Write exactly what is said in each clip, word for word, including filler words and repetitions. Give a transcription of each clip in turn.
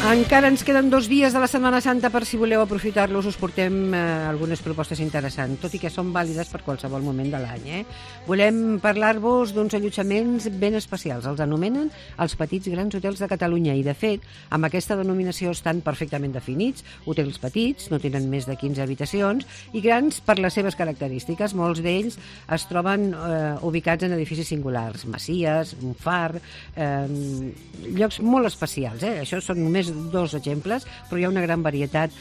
Encara ens queden dos dies de la Setmana Santa per si voleu aprofitar-los, us portem eh, algunes propostes interessants, tot i que són vàlides per qualsevol moment de l'any. Eh? Volem parlar-vos d'uns allotjaments ben especials, els anomenen els petits grans hotels de Catalunya i, de fet, amb aquesta denominació estan perfectament definits, hotels petits, no tenen més de quinze habitacions i grans per les seves característiques. Molts d'ells es troben eh, ubicats en edificis singulars, masies, un far, eh, llocs molt especials, eh? Això són només dos exemples, però hi ha una gran varietat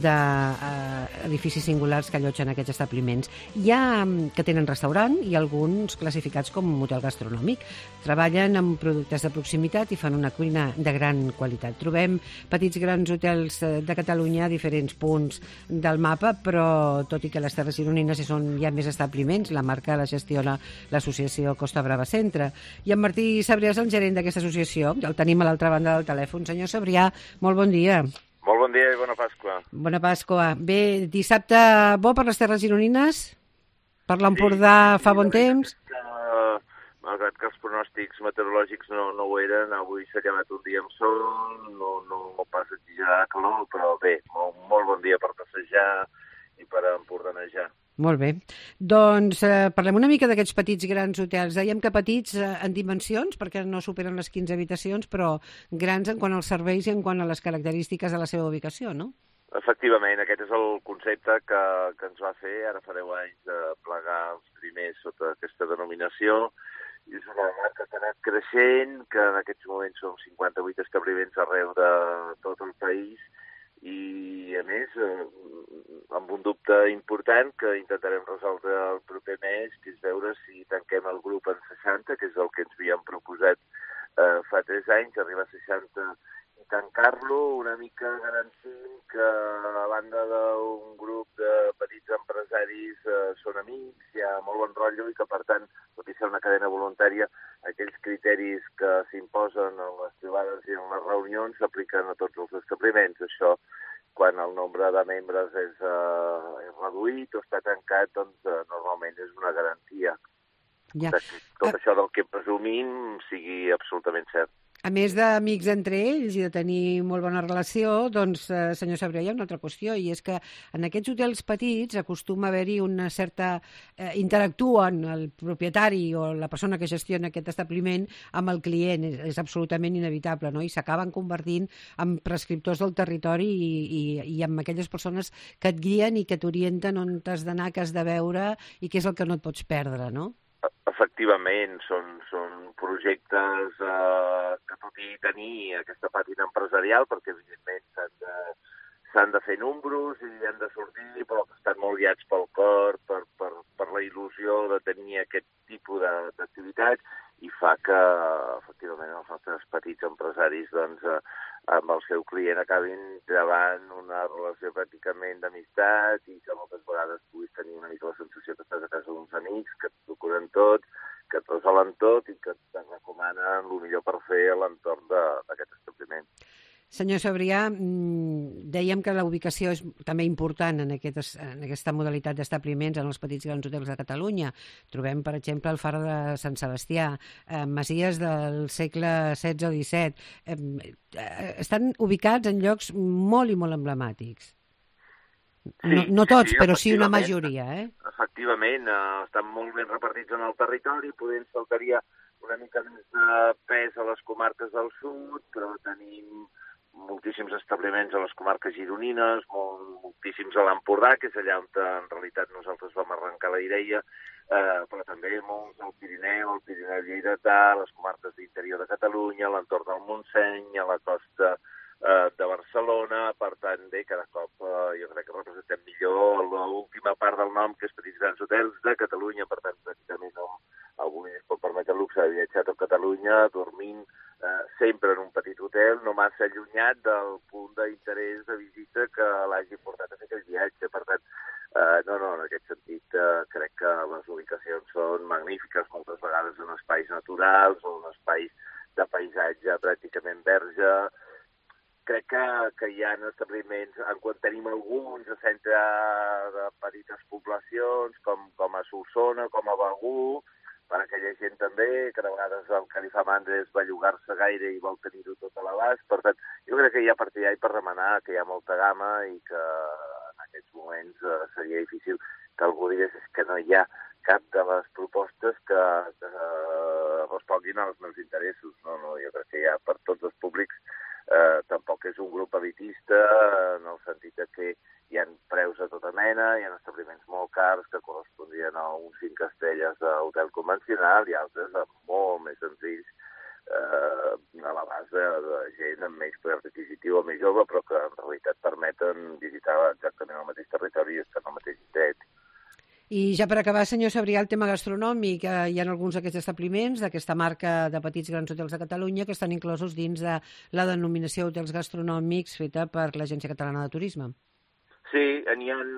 d'edificis singulars que allotgen aquests establiments. Hi ha que tenen restaurant i alguns classificats com un hotel gastronòmic. Treballen amb productes de proximitat i fan una cuina de gran qualitat. Trobem petits grans hotels de Catalunya a diferents punts del mapa, però tot i que les Terres Gironines hi, són, hi ha més establiments, la marca la gestiona l'associació Costa Brava Centre. I en Martí Sabrià és el gerent d'aquesta associació. El tenim a l'altra banda del telèfon. Senyor Sabrià, molt bon dia. Molt bon dia i bona Pasqua. Bona Pasqua. Bé, dissabte bo per les Terres Gironines? Per l'Empordà sí, fa bon temps? Que, malgrat que els pronòstics meteorològics no, no ho eren, avui s'ha acabat un dia amb sol, no, no, no pas exagerar calor, però bé, molt, molt bon dia per passejar i per empordanejar. Molt bé. Doncs eh, parlem una mica d'aquests petits grans hotels. Dèiem que petits eh, en dimensions, perquè no superen les quinze habitacions, però grans en quant als serveis i en quant a les característiques de la seva ubicació, no? Efectivament, aquest és el concepte que, que ens va fer ara fa deu anys de plegar els primers sota aquesta denominació. És una marca que ha anat creixent, que en aquests moments són cinquanta-vuit establiments arreu de tot el país, i a més eh, amb un dubte important que intentarem resoldre el proper mes, que és veure si tanquem el grup en seixanta, que és el que ens havíem proposat eh, fa tres anys, arribar a seixanta i tancar-lo, una mica garantint que a banda d'un grup de petits empresaris eh, són amics, hi ha molt bon rotllo i que per tant, tot i ser una cadena voluntària, aquells criteris que s'imposen en les trobades i en les reunions s'apliquen a tots els establiments. Això, quan el nombre de membres és, eh, és reduït o està tancat, doncs eh, normalment és una garantia. Ja. Que tot això del que presumim sigui absolutament cert. A més d'amics entre ells i de tenir molt bona relació, doncs, eh, senyor Sabrià, hi ha una altra qüestió, i és que en aquests hotels petits acostuma a haver-hi una certa... Eh, interactuen el propietari o la persona que gestiona aquest establiment amb el client, és, és absolutament inevitable, no? I s'acaben convertint en prescriptors del territori i, i, i amb aquelles persones que et guien i que t'orienten on t'has d'anar, que has de veure i què és el que no et pots perdre, no? Efectivament, són, són projectes eh, que tot i tenir aquesta pàtina empresarial, perquè evidentment s'han de, s'han de fer números i han de sortir, però que estan molt guiats pel cor, per, per, per la il·lusió de tenir aquest tipus d'activitats, i fa que, efectivament, els nostres petits empresaris, doncs, eh, amb el seu client acabin llevant una relació pràcticament d'amistat i que moltes vegades puguis tenir una mica la sensació que estàs a casa d'uns amics, que et procuren tot, que et resolen tot i que et recomanen el millor per fer a l'entorn d'aquest establiment. Senyor Sabrià, dèiem que la ubicació és també important en, aquest, en aquesta modalitat d'establiments en els petits grans hotels de Catalunya. Trobem, per exemple, el far de Sant Sebastià, eh, masies del segle setze o disset. Eh, estan ubicats en llocs molt i molt emblemàtics. Sí, no, no tots, sí, sí, però sí una majoria. Eh? Efectivament, eh, estan molt ben repartits en el territori, podem faltaria una mica més de pes a les comarques del sud, però tenim moltíssims establiments a les comarques gironines, molt, moltíssims a l'Empordà, que és allà on en realitat nosaltres vam arrencar la idea, eh, però també molts al Pirineu, al Pirineu lleidatà, a les comarques d'interior de Catalunya, a l'entorn del Montseny, a la costa eh, de Barcelona. Per tant, bé, cada cop eh, jo crec que representem millor l'última part del nom, que és Petits Grans Hotels de Catalunya. Per tant, pràcticament no, avui es pot permetre el luxe de viatjar a tot Catalunya, dormint eh, sempre en un petit hotel, no massa allunyat del punt d'interès de visita que l'hagi portat a fer aquell viatge. Per tant, eh, no, no, en aquest sentit eh, crec que les ubicacions són magnífiques, moltes vegades en espais naturals o en espais de paisatge pràcticament verge. Crec que, que hi ha establiments, en quan tenim alguns a centre de petites poblacions, com, com a Solsona, com a Begur, per aquella gent també, que de vegades el que li fa mandra és bellugar-se gaire i vol tenir-ho tot a l'abast. Per tant, jo crec que hi ha per tirar i per remenar, que hi ha molta gamma i que en aquests moments eh, seria difícil que algú digués que no hi ha cap de les propostes que, que eh, responguin als meus interessos. No, no, jo crec que hi ha per tots els públics. Eh, tampoc és un grup elitista en el sentit que hi ha preus a tota mena, hi ha establiments molt cars que correspondrien a uns cinc estrelles d'hotel convencional i altres molt més senzills eh, a la base de gent amb menys poder adquisitiu o més jove, però que en realitat permeten visitar exactament el mateix territori i estar en el mateix indret. I ja per acabar, senyor Sabrià, el tema gastronòmic. Hi ha alguns d'aquests establiments d'aquesta marca de petits grans hotels de Catalunya que estan inclosos dins de la denominació hotels gastronòmics feta per l'Agència Catalana de Turisme. Sí, n'hi ha...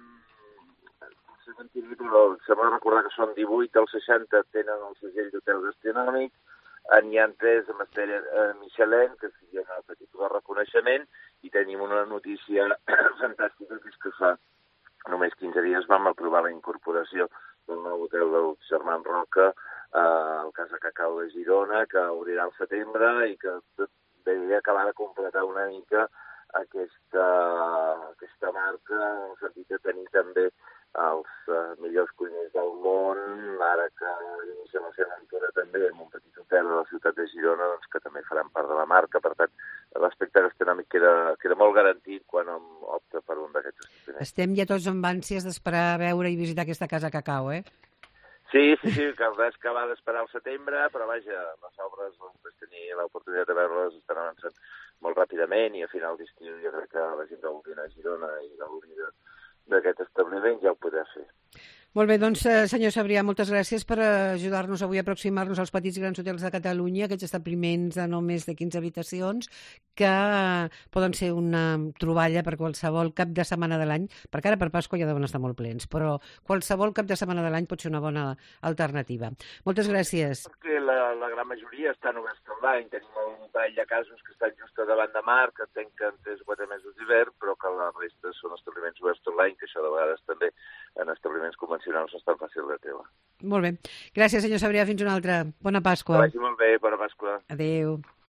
Sembla recordar que són divuit dels seixanta tenen el segell d'hotel gastronòmic, n'hi ha tres amb estrella Michelin, que siguin el petit de reconeixement, i tenim una notícia fantàstica, que és que fa només quinze dies vam aprovar la incorporació del nou hotel del Germán Roca eh, al Casa Cacau de Girona, que obrirà al setembre i que ve acabar de completar una mica aquesta, aquesta marca, en el sentit de tenir també els uh, millors cuiners del món, ara que iniciem la seva aventura també en un petit hotel a la ciutat de Girona, doncs, que també faran part de la marca. Per tant, l'aspecte gastronòmic queda, queda molt garantit quan hom opta per un d'aquests establiments. Estem ja tots amb ànsies d'esperar a veure i visitar aquesta Casa Cacau, eh? Sí, sí, sí, caldrà acabar d'esperar al setembre, però vaja, les obres, després tenir l'oportunitat de veure-les, estan avançant molt ràpidament i a final d'estiu jo crec que la gent que vulgui anar a Girona i gaudir d'aquest establiment ja ho podrà fer. Molt bé, doncs, senyor Sabrià, moltes gràcies per ajudar-nos avui a aproximar-nos als petits grans hotels de Catalunya, aquests establiments de no més de quinze habitacions, que poden ser una troballa per qualsevol cap de setmana de l'any, perquè ara per Pasqua ja deuen estar molt plens, però qualsevol cap de setmana de l'any pot ser una bona alternativa. Moltes gràcies. Perquè la, la gran majoria estan oberts online, tenim un parell de casos que estan just a davant de mar, que tanquen tres o quatre mesos d'hivern, però que la resta són establiments oberts online, que això de vegades també en establiments convencionals no és tan fàcil de treure. Molt bé. Gràcies, senyor Sabrià. Fins una altra. Bona Pasqua. Que vagi molt bé. Bona Pasqua. Adéu.